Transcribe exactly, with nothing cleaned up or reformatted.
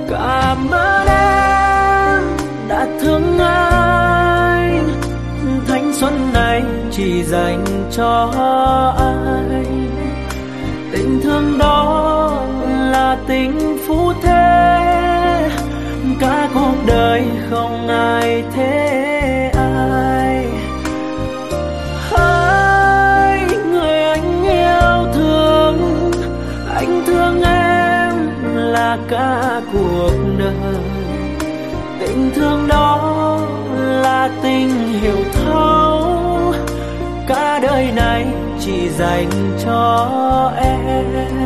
Cảm ơn em đã thương anh, thanh xuân này chỉ dành cho anh. Tình thương đó là tình phú thế, cả cuộc đời không ai thế ai. Hỡi người anh yêu thương, anh thương em là cả cuộc đời. Tình thương đó là tình hiểu thấu, cả đời này chỉ dành cho em.